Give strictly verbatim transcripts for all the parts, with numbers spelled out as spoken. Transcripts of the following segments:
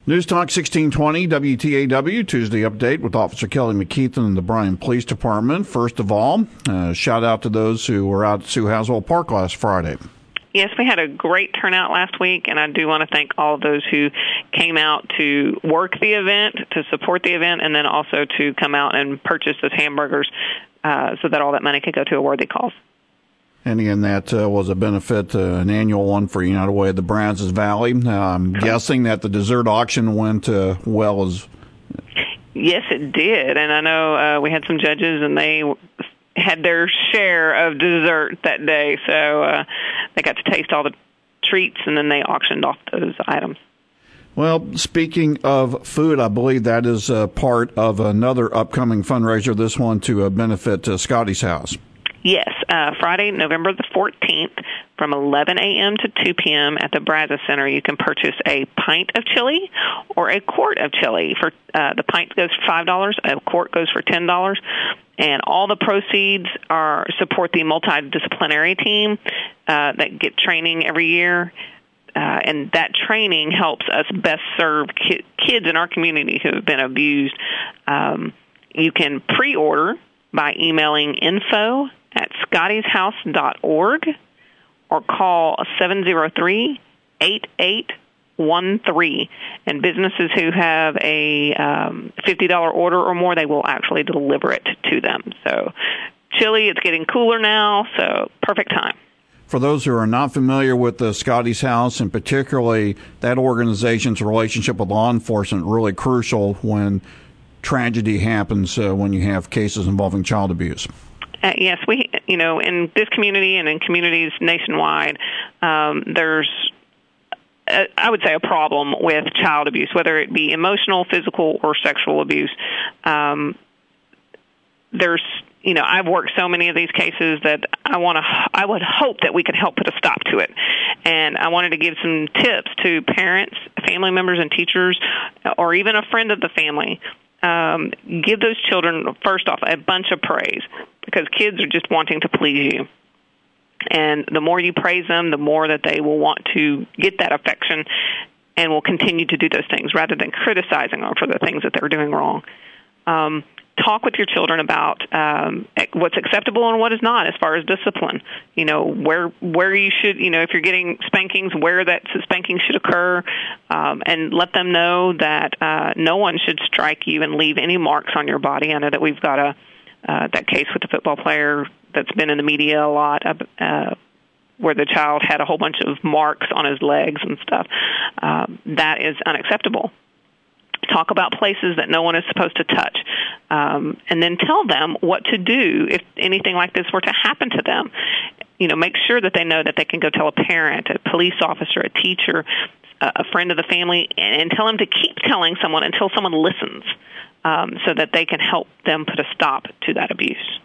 News Talk sixteen twenty W T A W, Tuesday update with Officer Kelly McKeithen and the Bryan Police Department. First of all, uh, shout out to those who were out at Sue Haswell Park last Friday. Yes, we had a great turnout last week, and I do want to thank all of those who came out to work the event, to support the event, and then also to come out and purchase those hamburgers uh, so that all that money could go to a worthy cause. And again, that uh, was a benefit, uh, an annual one for United Way of the Brazos Valley. Uh, I'm guessing that the dessert auction went uh, well as... Yes, it did. And I know uh, we had some judges, and they had their share of dessert that day. So uh, they got to taste all the treats, and then they auctioned off those items. Well, speaking of food, I believe that is uh, part of another upcoming fundraiser, this one to uh, benefit uh, Scotty's House. Yes, uh, Friday, November the fourteenth, from eleven a.m. to two p.m. at the Brazos Center, you can purchase a pint of chili or a quart of chili. For uh, the pint goes for five dollars, a quart goes for ten dollars, and all the proceeds are support the multidisciplinary team uh, that get training every year. Uh, and that training helps us best serve ki- kids in our community who have been abused. Um, you can pre-order by emailing info at scottys house dot org or call seven zero three, eight eight one three. And businesses who have a um, fifty dollars order or more, they will actually deliver it to them. So chili, it's getting cooler now, so perfect time. For those who are not familiar with the Scotty's House, and particularly that organization's relationship with law enforcement, really crucial when tragedy happens uh, when you have cases involving child abuse. Uh, yes, we, you know, in this community and in communities nationwide, um, there's, a, I would say, a problem with child abuse, whether it be emotional, physical, or sexual abuse. Um, there's, you know, I've worked so many of these cases that I want to, I would hope that we could help put a stop to it. And I wanted to give some tips to parents, family members, and teachers, or even a friend of the family. Um, give those children, first off, a bunch of praise, because kids are just wanting to please you. And the more you praise them, the more that they will want to get that affection and will continue to do those things rather than criticizing them for the things that they're doing wrong. Um, talk with your children about um, what's acceptable and what is not as far as discipline. You know, where where you should, you know, if you're getting spankings, where that spanking should occur, um, and let them know that uh, no one should strike you and leave any marks on your body. I know that we've got a uh, that case with the football player that's been in the media a lot, uh, where the child had a whole bunch of marks on his legs and stuff. Uh, that is unacceptable. Talk about places that no one is supposed to touch, um, and then tell them what to do if anything like this were to happen to them. You know, make sure that they know that they can go tell a parent, a police officer, a teacher, a friend of the family, and, and tell them to keep telling someone until someone listens, um, so that they can help them put a stop to that abuse.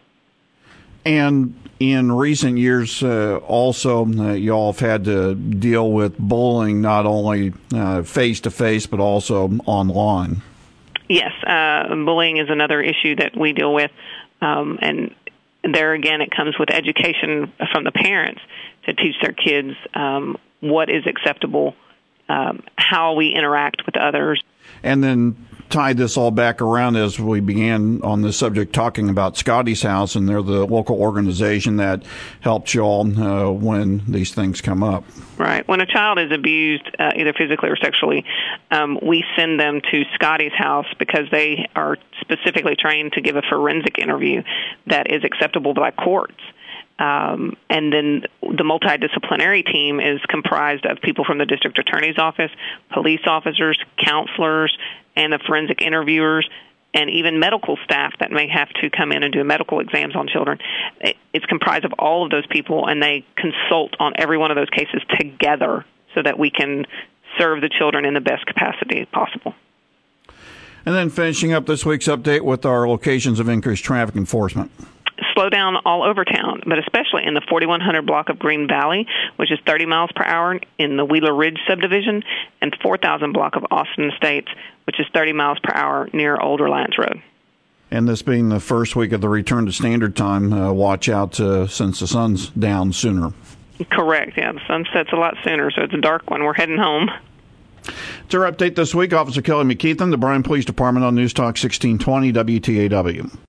And in recent years, uh, also, uh, you all have had to deal with bullying, not only uh, face-to-face, but also online. Yes, uh, bullying is another issue that we deal with. Um, and there, again, it comes with education from the parents to teach their kids um, what is acceptable, um, how we interact with others. And then tie this all back around as we began on this subject talking about Scotty's House, and they're the local organization that helps y'all uh, when these things come up. Right. When a child is abused, uh, either physically or sexually, um, we send them to Scotty's House because they are specifically trained to give a forensic interview that is acceptable by courts. Um, and then the multidisciplinary team is comprised of people from the district attorney's office, police officers, counselors, and the forensic interviewers, and even medical staff that may have to come in and do medical exams on children. It's comprised of all of those people, and they consult on every one of those cases together so that we can serve the children in the best capacity possible. And then finishing up this week's update with our locations of increased traffic enforcement. Slow down all over town, but especially in the forty-one hundred block of Green Valley, which is thirty miles per hour in the Wheeler Ridge subdivision, and four thousand block of Austin Estates, which is thirty miles per hour near Old Reliance Road. And this being the first week of the return to standard time, uh, watch out uh, since the sun's down sooner. Correct, yeah. The sun sets a lot sooner, so it's dark when we're heading home. It's our update this week. Officer Kelly McKeithen, the Bryan Police Department on News Talk sixteen twenty W T A W.